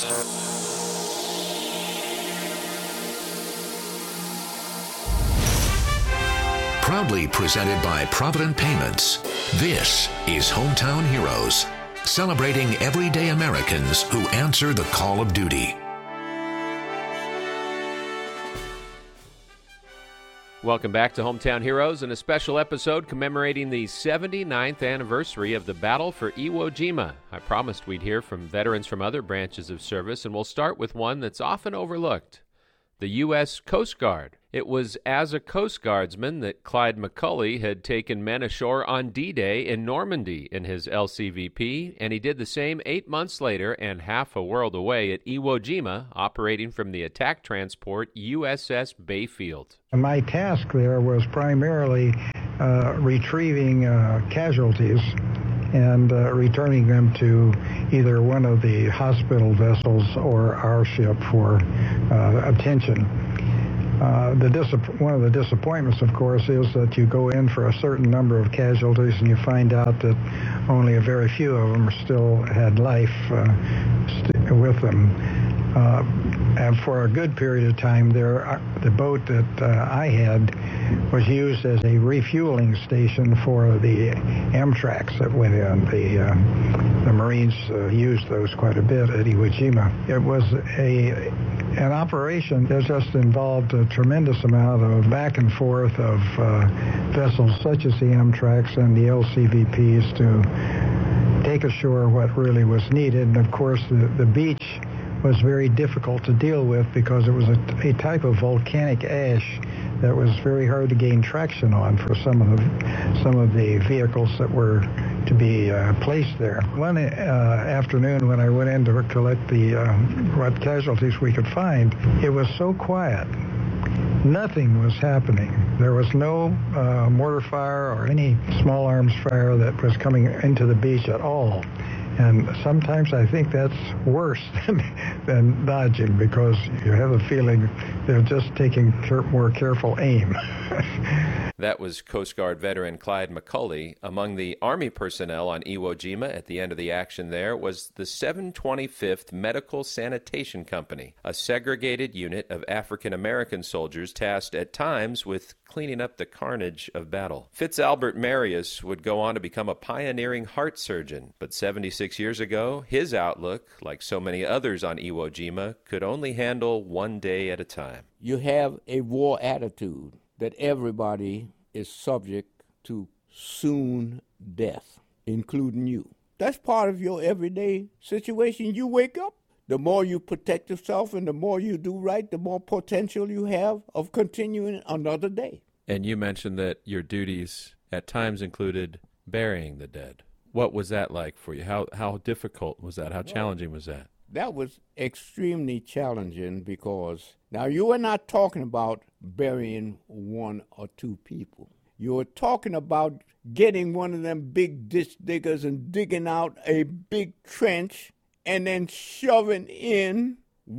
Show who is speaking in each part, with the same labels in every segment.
Speaker 1: Proudly presented by Provident Payments, this is Hometown Heroes, celebrating everyday Americans who answer the call of duty.
Speaker 2: Welcome back to Hometown Heroes and a special episode commemorating the 79th anniversary of the Battle for Iwo Jima. I promised we'd hear from veterans from other branches of service, and we'll start with one that's often overlooked, the U.S. Coast Guard. It was as a Coast Guardsman that Clyde McCulley had taken men ashore on D-Day in Normandy in his LCVP, and he did the same 8 months later and half a world away at Iwo Jima, operating from the attack transport USS Bayfield.
Speaker 3: My task there was primarily retrieving casualties and returning them to either one of the hospital vessels or our ship for attention. One of the disappointments, of course, is that you go in for a certain number of casualties and you find out that only a very few of them still had life with them. And for a good period of time there, the boat that I had was used as a refueling station for the Amtrak that went in. The Marines used those quite a bit at Iwo Jima. It was an operation that just involved a tremendous amount of back and forth of vessels such as the Amtraks and the LCVPs to take ashore what really was needed. And of course, the beach was very difficult to deal with because it was a type of volcanic ash that was very hard to gain traction on for some of the vehicles that were to be placed there. One afternoon when I went in to collect what casualties we could find, it was so quiet. Nothing was happening. There was no mortar fire or any small arms fire that was coming into the beach at all. And sometimes I think that's worse than dodging because you have a feeling they're just taking more careful aim.
Speaker 2: That was Coast Guard veteran Clyde McCulley. Among the Army personnel on Iwo Jima at the end of the action there was the 725th Medical Sanitation Company, a segregated unit of African-American soldiers tasked at times with cleaning up the carnage of battle. Fitzalbert Marius would go on to become a pioneering heart surgeon, but 76 years ago, his outlook, like so many others on Iwo Jima, could only handle one day at a time.
Speaker 4: You have a war attitude that everybody is subject to soon death, including you. That's part of your everyday situation. You wake up, the more you protect yourself and the more you do right, the more potential you have of continuing another day.
Speaker 2: And you mentioned that your duties at times included burying the dead. What was that like for you? How difficult was that? How challenging was that?
Speaker 4: That was extremely challenging because now you are not talking about burying one or two people. You are talking about getting one of them big ditch diggers and digging out a big trench and then shoving in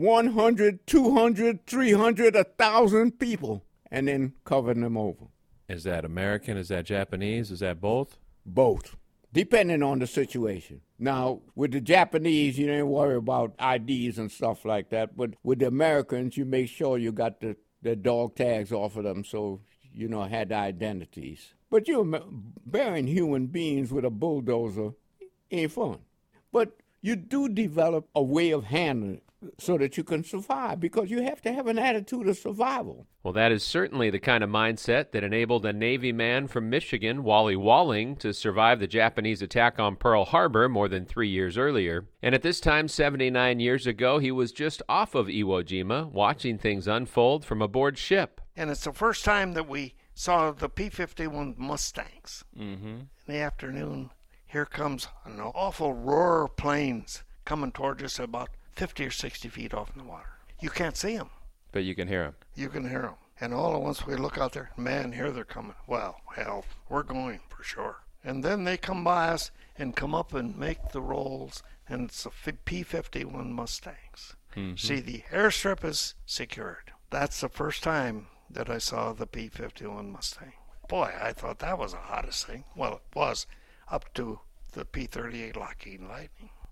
Speaker 4: 100, 200, 300, 1,000 people and then covering them over.
Speaker 2: Is that American? Is that Japanese? Is that both?
Speaker 4: Both, depending on the situation. Now, with the Japanese, you didn't worry about IDs and stuff like that. But with the Americans, you make sure you got the dog tags off of them so, had the identities. But burying human beings with a bulldozer ain't fun. But you do develop a way of handling it so that you can survive, because you have to have an attitude of survival.
Speaker 2: Well, that is certainly the kind of mindset that enabled a Navy man from Michigan, Wally Walling, to survive the Japanese attack on Pearl Harbor more than 3 years earlier. And at this time, 79 years ago, he was just off of Iwo Jima, watching things unfold from aboard ship.
Speaker 5: And it's the first time that we saw the P-51 Mustangs.
Speaker 2: Mm-hmm.
Speaker 5: In the afternoon, here comes an awful roar of planes coming towards us about 50 or 60 feet off in the water. You can't see them.
Speaker 2: But you can hear them.
Speaker 5: You can hear them. And all at once we look out there, man, here they're coming. Well, hell, we're going for sure. And then they come by us and come up and make the rolls, and it's the P-51 Mustangs.
Speaker 2: Mm-hmm.
Speaker 5: See, the airstrip is secured. That's the first time that I saw the P-51 Mustang. Boy, I thought that was the hottest thing. Well, it was up to the P-38 Lockheed Lightning.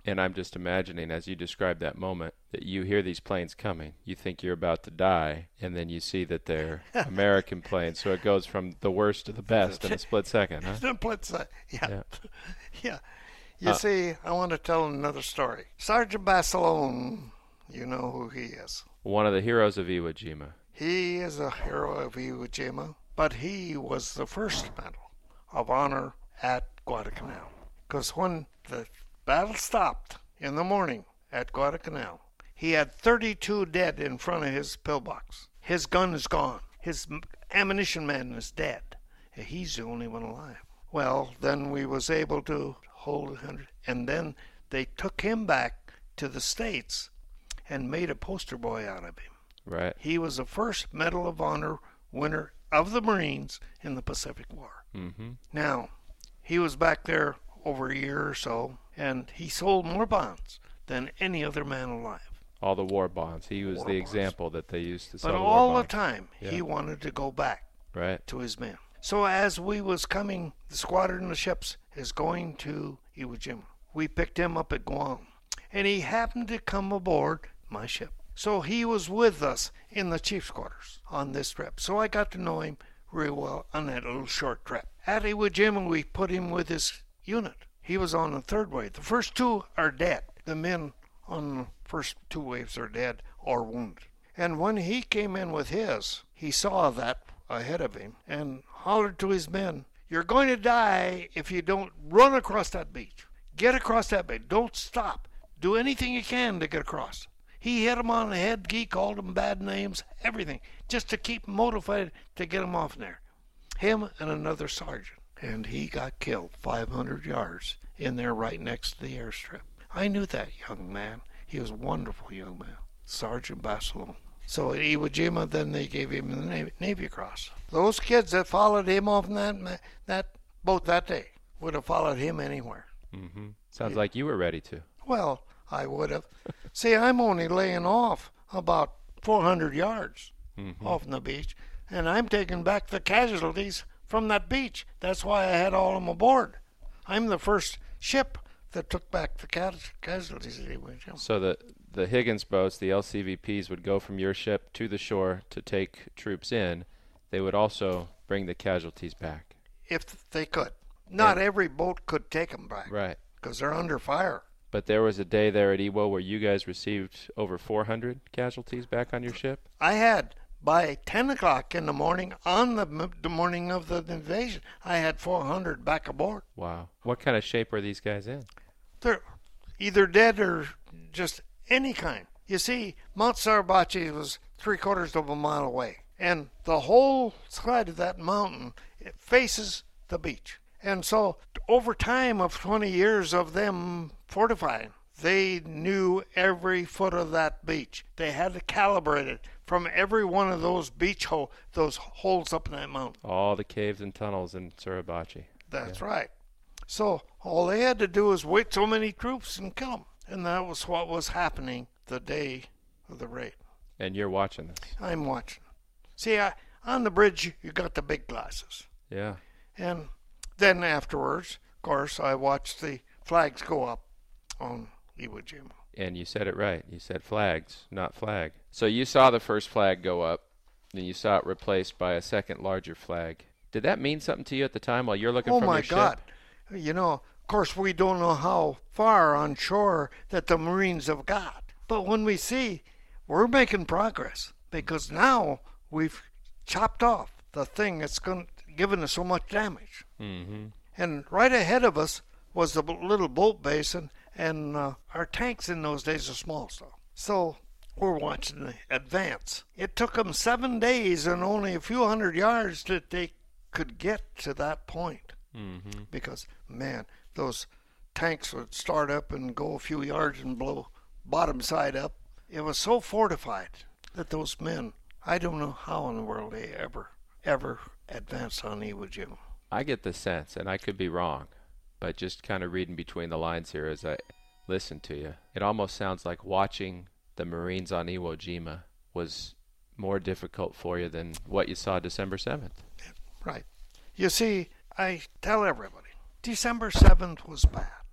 Speaker 2: And I'm just imagining, as you describe that moment, that you hear these planes coming. You think you're about to die, and then you see that they're American planes. So it goes from the worst to the best in a split second, huh?
Speaker 5: Split second, yeah. Yeah. You see, I want to tell another story. Sergeant Basilone, you know who he is.
Speaker 2: One of the heroes of Iwo Jima.
Speaker 5: He is a hero of Iwo Jima, but he was the first Medal of Honor at Guadalcanal. Because when the battle stopped in the morning at Guadalcanal, he had 32 dead in front of his pillbox. His gun is gone. His ammunition man is dead. He's the only one alive. Well, then we was able to hold 100, and then they took him back to the States and made a poster boy out of him.
Speaker 2: Right.
Speaker 5: He was the first Medal of Honor winner of the Marines in the Pacific War.
Speaker 2: Mm-hmm.
Speaker 5: Now, he was back there over a year or so, and he sold more bonds than any other man alive.
Speaker 2: All the war bonds. He was the example that they used to sell
Speaker 5: But
Speaker 2: the war
Speaker 5: all
Speaker 2: bonds.
Speaker 5: the time, he wanted to go back
Speaker 2: Right.
Speaker 5: to his men. So as we was coming, the squadron of ships is going to Iwo Jima. We picked him up at Guam, and he happened to come aboard my ship. So he was with us in the chief's quarters on this trip. So I got to know him real well on that little short trip. At Iwo Jima, we put him with his unit. He was on the third wave. The first two are dead. The men on the first two waves are dead or wounded. And when he came in with his, he saw that ahead of him and hollered to his men, "You're going to die if you don't run across that beach. Get across that beach. Don't stop. Do anything you can to get across." He hit him on the head. He called him bad names, everything, just to keep him motivated to get him off there. Him and another sergeant. And he got killed 500 yards in there right next to the airstrip. I knew that young man. He was a wonderful young man, Sergeant Basilone. So at Iwo Jima, then they gave him the Navy Cross. Those kids that followed him off in that boat that day would have followed him anywhere.
Speaker 2: Mm-hmm. Sounds like you were ready to.
Speaker 5: Well, I would have. See, I'm only laying off about 400 yards off the beach, and I'm taking back the casualties from that beach. That's why I had all of them aboard. I'm the first ship that took back the casualties at Iwo Jima.
Speaker 2: So the Higgins boats, the LCVPs, would go from your ship to the shore to take troops in. They would also bring the casualties back.
Speaker 5: If they could. Not every boat could take them back.
Speaker 2: Right.
Speaker 5: Because they're under fire.
Speaker 2: But there was a day there at Iwo where you guys received over 400 casualties back on your ship?
Speaker 5: I had, by 10 o'clock in the morning, on the morning of the invasion, I had 400 back aboard.
Speaker 2: Wow. What kind of shape were these guys in?
Speaker 5: They're either dead or just any kind. You see, Mount Suribachi was 3/4 of a mile away. And the whole side of that mountain, it faces the beach. And so over time of 20 years of them fortifying, they knew every foot of that beach. They had to calibrate it from every one of those those holes up in that mountain.
Speaker 2: All the caves and tunnels in Suribachi.
Speaker 5: That's right. So all they had to do was wait so many troops and kill them. And that was what was happening the day of the raid.
Speaker 2: And you're watching this.
Speaker 5: I'm watching. See, on the bridge, you got the big glasses.
Speaker 2: Yeah.
Speaker 5: And then afterwards, of course, I watched the flags go up on Iwo Jima.
Speaker 2: And you said it right. You said flags, not flag. So you saw the first flag go up, then you saw it replaced by a second larger flag. Did that mean something to you at the time while you're looking from your ship?
Speaker 5: Oh, my God. You know, of course, we don't know how far on shore that the Marines have got. But when we see, we're making progress because now we've chopped off the thing that's given us so much damage.
Speaker 2: Mm-hmm.
Speaker 5: And right ahead of us was the little boat basin, and our tanks in those days are small stuff. So we're watching the advance. It took them 7 days and only a few hundred yards that they could get to that point.
Speaker 2: Mm-hmm.
Speaker 5: Because, man, those tanks would start up and go a few yards and blow bottom side up. It was so fortified that those men, I don't know how in the world they ever advanced on Iwo Jima.
Speaker 2: I get the sense, and I could be wrong, but just kind of reading between the lines here as I listen to you, it almost sounds like watching the Marines on Iwo Jima was more difficult for you than what you saw December 7th.
Speaker 5: Right. You see, I tell everybody, December 7th was bad.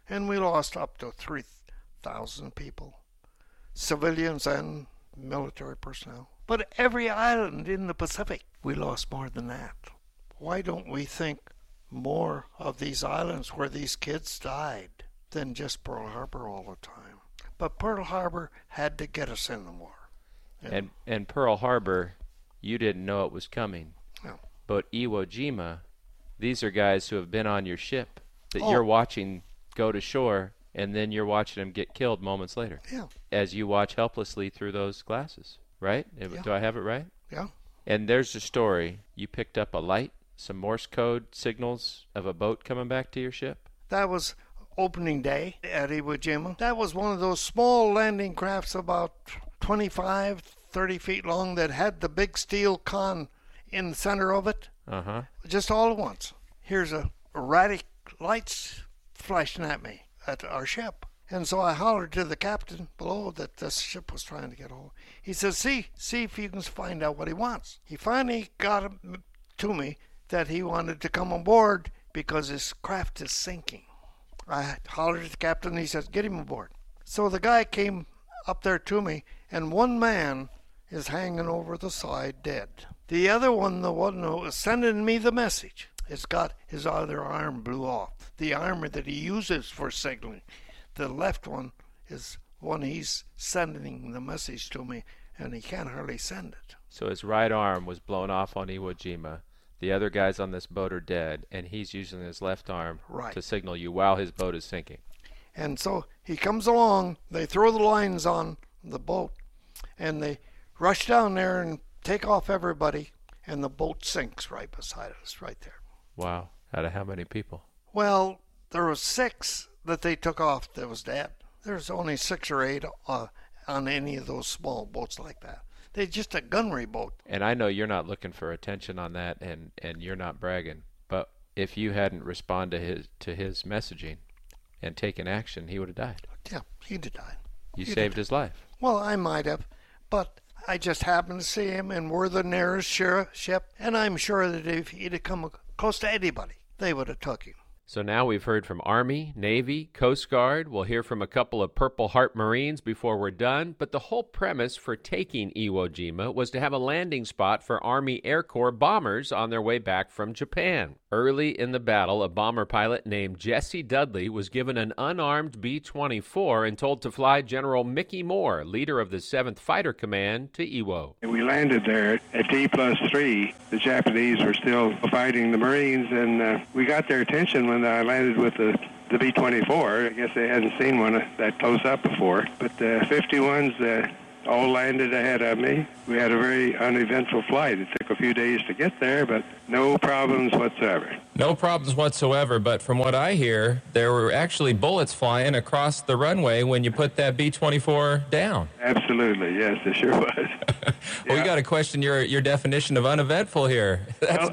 Speaker 5: And we lost up to 3,000 people, civilians and military personnel. But every island in the Pacific, we lost more than that. Why don't we think more of these islands where these kids died than just Pearl Harbor all the time? But Pearl Harbor had to get us in the war.
Speaker 2: And Pearl Harbor, you didn't know it was coming.
Speaker 5: No.
Speaker 2: But Iwo Jima, these are guys who have been on your ship that you're watching go to shore, and then you're watching them get killed moments later.
Speaker 5: Yeah.
Speaker 2: As you watch helplessly through those glasses, right?
Speaker 5: Yeah.
Speaker 2: Do I have it right?
Speaker 5: Yeah.
Speaker 2: And there's a story. You picked up a light, some Morse code signals of a boat coming back to your ship?
Speaker 5: That was opening day at Iwo Jima. That was one of those small landing crafts about 25, 30 feet long that had the big steel con in the center of it.
Speaker 2: Uh-huh.
Speaker 5: Just all at once. Here's a erratic lights flashing at me at our ship. And so I hollered to the captain below that this ship was trying to get hold. He says, see if you can find out what he wants. He finally got to me that he wanted to come aboard because his craft is sinking. I hollered at the captain, and he says, get him aboard. So the guy came up there to me, and one man is hanging over the side dead. The other one, the one who was sending me the message, has got his other arm blew off. The arm that he uses for signaling. The left one is one he's sending the message to me, and he can't hardly send it.
Speaker 2: So his right arm was blown off on Iwo Jima. The other guys on this boat are dead, and he's using his left arm to signal you while his boat is sinking.
Speaker 5: And so he comes along, they throw the lines on the boat, and they rush down there and take off everybody, and the boat sinks right beside us, right there.
Speaker 2: Wow. Out of how many people?
Speaker 5: Well, there was 6 that they took off that was dead. There's only 6 or 8 on any of those small boats like that. They're just a gunnery boat.
Speaker 2: And I know you're not looking for attention on that, and you're not bragging, but if you hadn't responded to his messaging and taken action, he would have died.
Speaker 5: Yeah, he'd have died.
Speaker 2: You saved his life.
Speaker 5: Well, I might have, but I just happened to see him, and we're the nearest ship, and I'm sure that if he'd have come close to anybody, they would have took him.
Speaker 2: So now we've heard from Army, Navy, Coast Guard. We'll hear from a couple of Purple Heart Marines before we're done. But the whole premise for taking Iwo Jima was to have a landing spot for Army Air Corps bombers on their way back from Japan. Early in the battle, a bomber pilot named Jesse Dudley was given an unarmed B-24 and told to fly General Mickey Moore, leader of the 7th Fighter Command, to Iwo.
Speaker 6: We landed there at D+3. The Japanese were still fighting the Marines, and we got their attention when I landed with the B-24. I guess they hadn't seen one that close up before. But the 51s all landed ahead of me. We had a very uneventful flight. It took a few days to get there, but no problems whatsoever.
Speaker 7: No problems whatsoever, but from what I hear, there were actually bullets flying across the runway when you put that B-24 down.
Speaker 6: Absolutely, yes, there sure was.
Speaker 7: Well, we got to question your definition of uneventful here.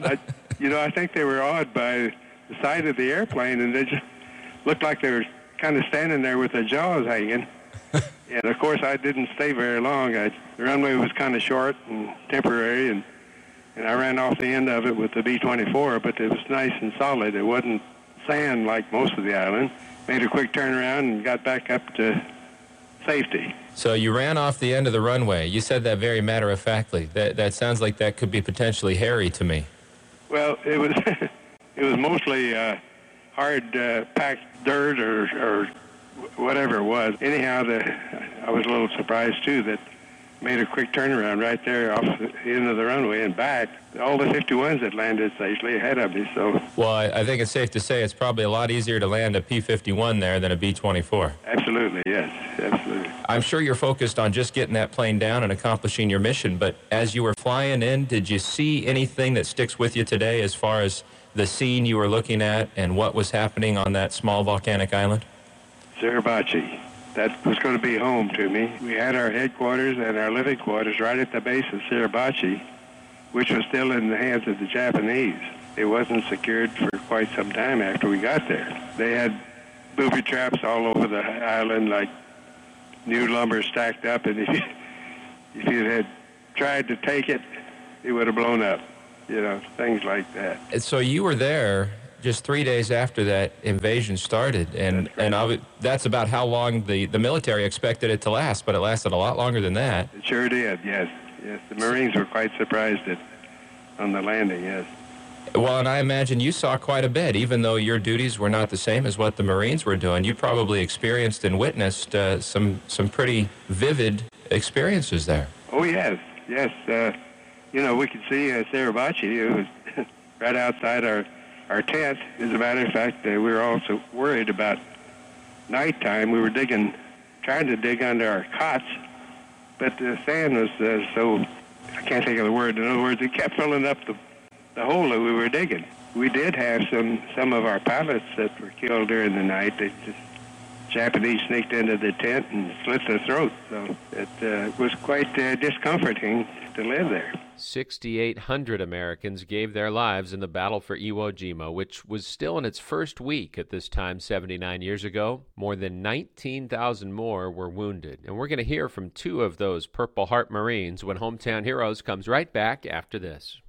Speaker 6: I think they were awed by the side of the airplane, and they just looked like they were kind of standing there with their jaws hanging. And, of course, I didn't stay very long. The runway was kind of short and temporary, and I ran off the end of it with the B-24, but it was nice and solid. It wasn't sand like most of the island. Made a quick turnaround and got back up to safety.
Speaker 7: So you ran off the end of the runway. You said that very matter-of-factly. That sounds like that could be potentially hairy to me.
Speaker 6: Well, it was it was mostly hard packed dirt or whatever it was. Anyhow, I was a little surprised, too, that made a quick turnaround right there off the end of the runway and back. All the 51s that landed safely ahead of me, so...
Speaker 7: Well, I think it's safe to say it's probably a lot easier to land a P-51 there than a B-24.
Speaker 6: Absolutely, yes, absolutely.
Speaker 7: I'm sure you're focused on just getting that plane down and accomplishing your mission, but as you were flying in, did you see anything that sticks with you today as far as the scene you were looking at and what was happening on that small volcanic island?
Speaker 6: Suribachi. That was going to be home to me. We had our headquarters and our living quarters right at the base of Suribachi, which was still in the hands of the Japanese. It wasn't secured for quite some time after we got there. They had booby traps all over the island, like new lumber stacked up, and if you had tried to take it, it would have blown up, things like that.
Speaker 7: So you were there just 3 days after that invasion started. And that's about how long the military expected it to last, but it lasted a lot longer than that.
Speaker 6: It sure did, yes. Yes, the Marines were quite surprised on the landing, yes.
Speaker 7: Well, and I imagine you saw quite a bit, even though your duties were not the same as what the Marines were doing. You probably experienced and witnessed some pretty vivid experiences there.
Speaker 6: Oh, yes. We could see Suribachi. It was right outside our tent. As a matter of fact, we were also worried about nighttime. We were trying to dig under our cots, but the sand was so, I can't think of the word. In other words, it kept filling up the hole that we were digging. We did have some of our pilots that were killed during the night. Japanese sneaked into the tent and slit their throats. So it was quite discomforting to live there.
Speaker 2: 6,800 Americans gave their lives in the battle for Iwo Jima, which was still in its first week at this time 79 years ago. More than 19,000 more were wounded. And we're going to hear from two of those Purple Heart Marines when Hometown Heroes comes right back after this.